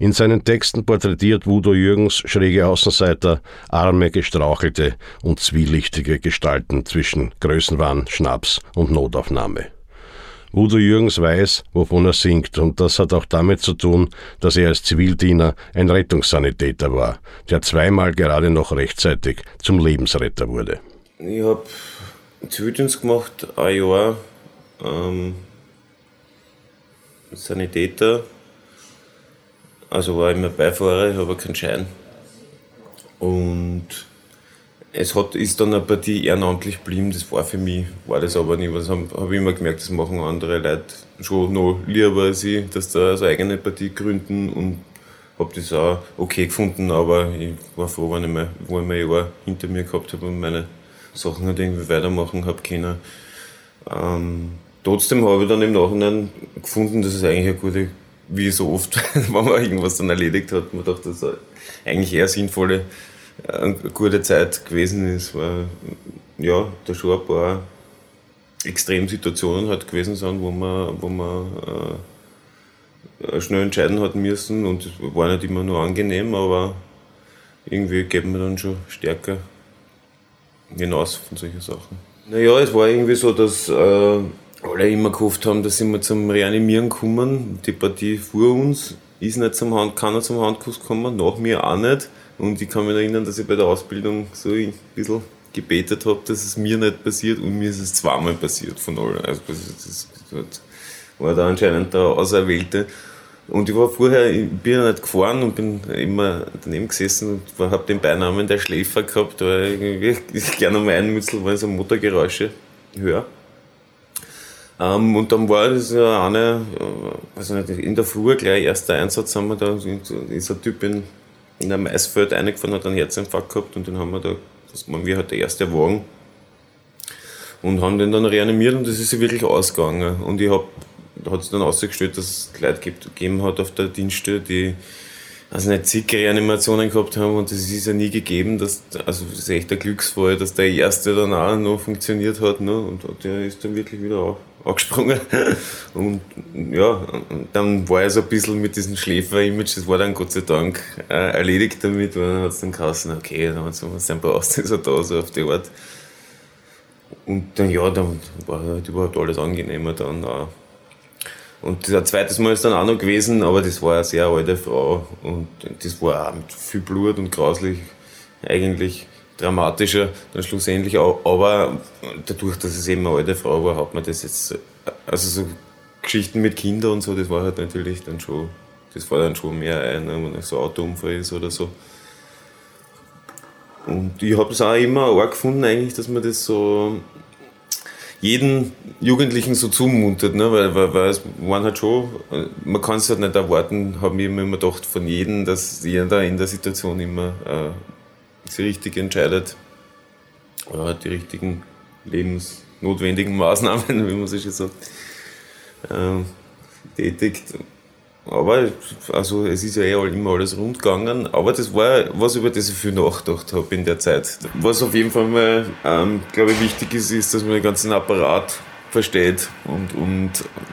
In seinen Texten porträtiert Udo Jürgens schräge Außenseiter, arme, gestrauchelte und zwielichtige Gestalten zwischen Größenwahn, Schnaps und Notaufnahme. Udo Jürgens weiß, wovon er singt, und das hat auch damit zu tun, dass er als Zivildiener ein Rettungssanitäter war, der zweimal gerade noch rechtzeitig zum Lebensretter wurde. Ich habe Zivildienst gemacht, ein Jahr, Sanitäter, also war immer Beifahrer, ich habe keinen Schein. Und ist dann eine Partie ehrenamtlich geblieben, das war für mich, war das aber nicht. Das habe ich immer gemerkt, das machen andere Leute schon noch lieber als ich, dass da eine eigene Partie gründen, und habe das auch okay gefunden, aber ich war froh, wenn ich mal ein Jahr hinter mir gehabt habe und meine Sachen halt irgendwie weitermachen habe können. Trotzdem habe ich dann im Nachhinein gefunden, dass es eigentlich eine gute, wie so oft, wenn man irgendwas dann erledigt hat, man dachte, das ist eigentlich eher sinnvolle, eine gute Zeit gewesen ist, weil ja, da schon ein paar Extremsituationen halt gewesen sind, wo man schnell entscheiden hat müssen, und es war nicht immer nur angenehm, aber irgendwie geht man dann schon stärker hinaus von solchen Sachen. Naja, es war irgendwie so, dass alle immer gehofft haben, dass sie mal zum Reanimieren kommen. Die Partie vor uns ist nicht keiner zum Handkuss gekommen, nach mir auch nicht. Und ich kann mich erinnern, dass ich bei der Ausbildung so ein bisschen gebetet habe, dass es mir nicht passiert, und mir ist es zweimal passiert von allen. Also das war da anscheinend der Auserwählte. Und ich bin ja nicht gefahren und bin immer daneben gesessen und habe den Beinamen der Schläfer gehabt, weil ich gerne mal einmützel, wenn ich so Motorgeräusche höre. Und dann war das ja eine, also nicht, in der Früh gleich erster Einsatz haben wir da, ist ein Typ in einem Maisfeld reingefahren, hat einen Herzinfarkt gehabt, und den haben wir da, das waren wir halt der erste Wagen, und haben den dann reanimiert, und das ist ja wirklich ausgegangen. Und da hat es dann ausgestellt, dass es Leute gegeben hat auf der Dienststelle, die also nicht zig Reanimationen gehabt haben, und das ist ja nie gegeben, also das ist echt ein Glücksfall, dass der erste dann auch noch funktioniert hat, ne? Und der ist dann wirklich wieder angesprungen. Und ja, dann war ich so ein bisschen mit diesem Schläfer-Image, das war dann Gott sei Dank erledigt damit, weil dann hat es dann geheißen, okay, dann hat es ein paar Auslöser da, so auf die Art. Und dann, ja, dann war halt überhaupt alles angenehmer dann auch. Und das zweites Mal ist dann auch noch gewesen, aber das war eine sehr alte Frau, und das war auch mit viel Blut und grauslich, eigentlich dramatischer dann schlussendlich auch. Aber dadurch, dass es eben eine alte Frau war, hat man das jetzt, also so Geschichten mit Kindern und so, das war halt natürlich dann schon, das war dann schon mehr wenn so ein Autounfall ist oder so. Und ich habe es auch immer arg gefunden eigentlich, dass man das so jeden Jugendlichen so zumutet, ne? Weil es waren halt schon, man kann es halt nicht erwarten, habe ich mir immer gedacht von jedem, dass jeder in der Situation immer sich richtig entscheidet oder halt die richtigen lebensnotwendigen Maßnahmen, wie man sich jetzt so tätigt. Aber also es ist ja immer alles rund gegangen, aber das war was, über das ich viel nachgedacht habe in der Zeit. Was auf jeden Fall mal, glaube ich, wichtig ist, dass man den ganzen Apparat versteht und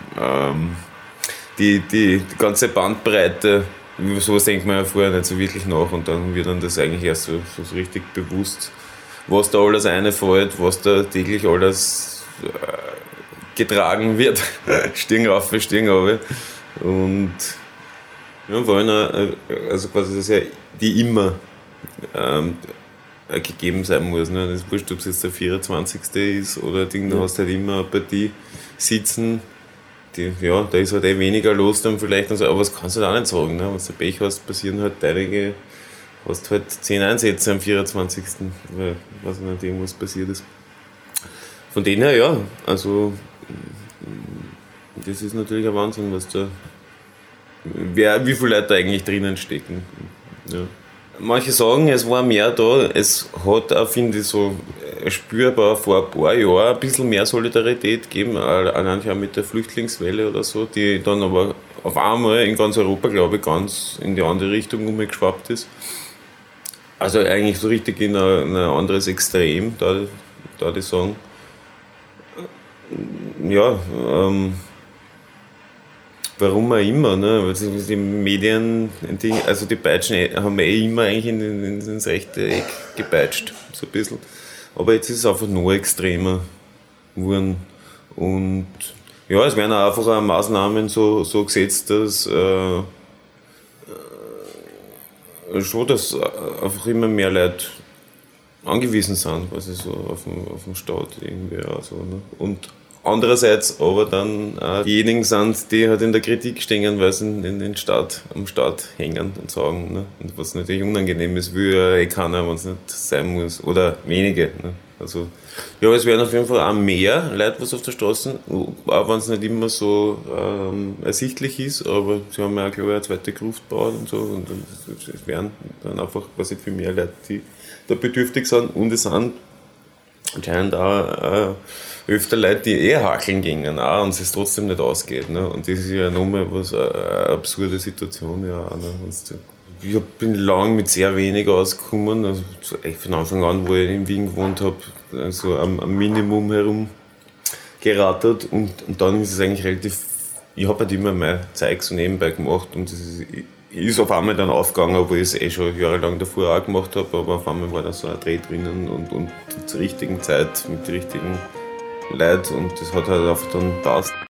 die ganze Bandbreite, über sowas denkt man ja vorher nicht so wirklich nach, und dann wird dann das eigentlich erst so richtig bewusst, was da alles reinfällt, was da täglich alles getragen wird, Stiegen rauf, Stiegen runter. Und ja, vor allem, also quasi, dass ja die immer gegeben sein muss. Ne? Das ist wurscht, ob es jetzt der 24. ist oder Ding, da hast du halt immer eine Partie sitzen, da ist halt weniger los dann vielleicht, also, aber das kannst du halt auch nicht sagen. Ne? Wenn du Pech hast, passieren halt einige, hast halt 10 Einsätze am 24. weil nicht, irgendwas passiert ist. Von denen her, ja, also das ist natürlich ein Wahnsinn, was da, wie viele Leute da eigentlich drinnen stecken. Ja. Manche sagen, es war mehr da, es hat auch, finde ich, so spürbar vor ein paar Jahren ein bisschen mehr Solidarität gegeben, allein auch mit der Flüchtlingswelle oder so, die dann aber auf einmal in ganz Europa, glaube ich, ganz in die andere Richtung umgeschwappt ist. Also eigentlich so richtig in ein anderes Extrem, da ich sagen. Ja, Warum auch immer, ne? Weil die Medien, also die Peitschen haben immer eigentlich ins rechte Eck gepeitscht, so ein bisschen. Aber jetzt ist es einfach noch extremer geworden. Und ja, es werden auch einfach Maßnahmen so gesetzt, dass schon, dass einfach immer mehr Leute angewiesen sind, quasi so auf den Staat irgendwie auch so, ne? Und andererseits aber dann auch diejenigen sind, die halt in der Kritik stehen, weil sie am Staat hängen und sagen, ne? Und was natürlich unangenehm ist, will ja keiner, wenn es nicht sein muss. Oder wenige. Ne? Also, ja, es werden auf jeden Fall auch mehr Leute was auf der Straße, auch wenn es nicht immer so ersichtlich ist, aber sie haben ja auch, glaube ich, eine zweite Gruft gebaut und so. Und es werden dann einfach quasi viel mehr Leute, die da bedürftig sind, und es sind anscheinend auch öfter Leute, die hakeln gingen auch, und es trotzdem nicht ausgeht. Ne? Und das ist ja nochmal was, eine absurde Situation. Ja, ne? Ich bin lang mit sehr wenig ausgekommen, also von Anfang an, wo ich in Wien gewohnt habe, also am Minimum herum gerattert, und dann ist es eigentlich relativ, ich habe halt immer mein Zeug so nebenbei gemacht, und das ist auf einmal dann aufgegangen, obwohl ich es schon jahrelang davor auch gemacht habe, aber auf einmal war da so ein Dreh drinnen und zur richtigen Zeit mit den richtigen Leuten, und das hat halt einfach dann passt.